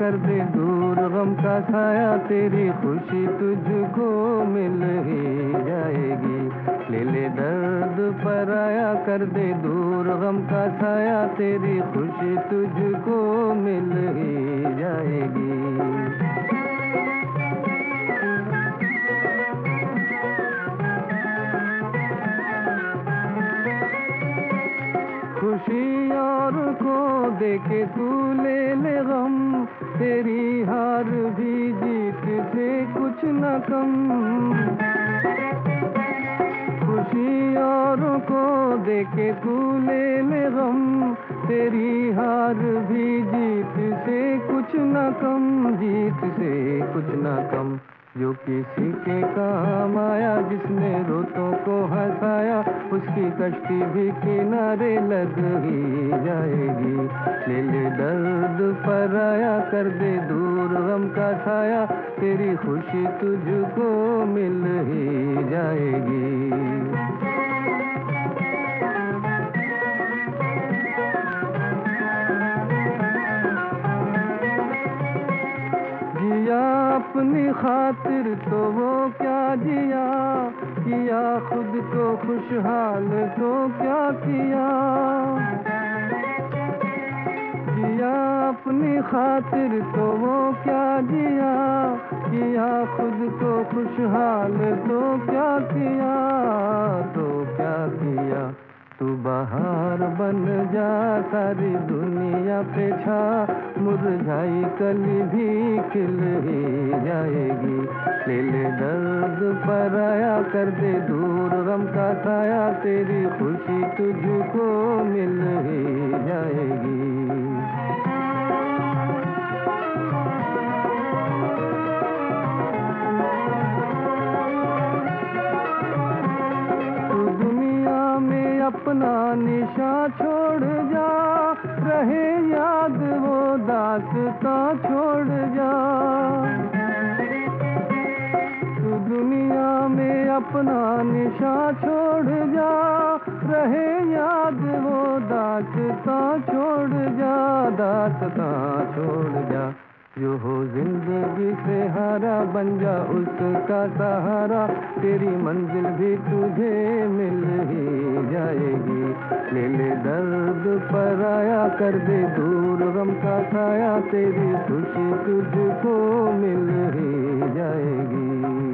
कर दे दूर गम का साया, तेरी खुशी तुझको मिल ही जाएगी। ले ले दर्द पराया, कर दे दूर गम का साया, तेरी खुशी तुझको मिल ही जाएगी। खुशी और को देके तू ले ले गम, तेरी हार भी जीत से कुछ न कम। खुशी और को देके तू ले ले गम, तेरी हार भी जीत से कुछ न कम, जीत से कुछ न कम। जो किसी के काम आया, जिसने रोतों को हंसाया, उसकी कश्ती भी किनारे लग ही जाएगी। ले ले दर्द पराया, कर दे दूर गम का साया, तेरी खुशी तुझको मिल ही जाएगी। जिया अपनी खातिर तो वो क्या जिया, किया खुद को खुशहाल तो क्या किया। जिया अपनी खातिर तो वो क्या जिया, किया खुद को खुशहाल तो क्या किया, तो क्या किया। तू बहार बन जा, सारी दुनिया पे छा, मुरझाई कली भी खिल ही जाएगी। ले ले दर्द पराया, कर दे दूर गम का साया, तेरी खुशी तुझको मिल ही जाएगी। अपना निशा छोड़ जा, रहे याद वो दास्तां छोड़ जा। तू दुनिया में अपना निशा छोड़ जा, रहे याद वो दास्तां छोड़ जा, दास्तां छोड़ जा। जो हो जिंदगी से हारा, बन जा उसका सहारा, तेरी मंजिल भी तुझे मिल ही जाएगी। ले ले दर्द पराया, कर दे दूर गम का साया, तेरी खुशी तुझको मिल ही जाएगी।